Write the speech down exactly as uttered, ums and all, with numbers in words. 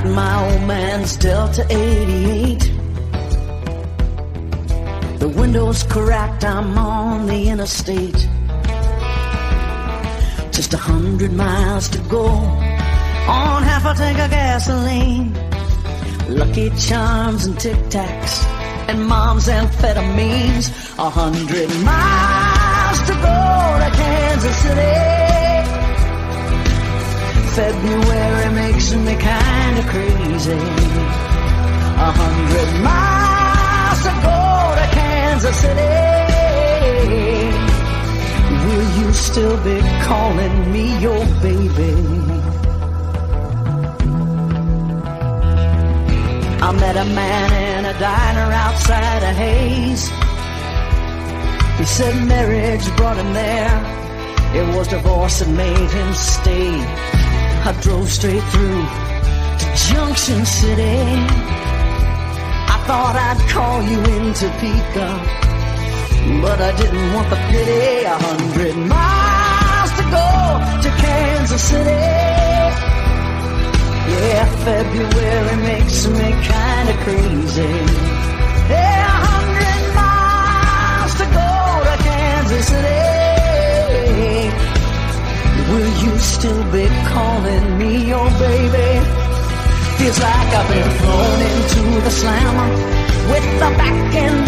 riding my old man's Delta eighty-eight. The window's cracked, I'm on the interstate. Just a hundred miles to go on half a tank of gasoline. Lucky Charms and Tic Tacs and Mom's amphetamines. A hundred miles to go to Kansas City. February makes me kinda crazy. A hundred miles to go to Kansas City. Will you still be calling me your baby? I met a man in a diner outside of Hayes. He said marriage brought him there. It was divorce that made him stay. I drove straight through to Junction City. I thought I'd call you in Topeka, but I didn't want the pity. A hundred miles to go to Kansas City. Yeah, February makes me kinda crazy. Yeah, a hundred miles to go to Kansas City. Will you still be calling me your baby? Feels like I've been thrown into the slammer with the back end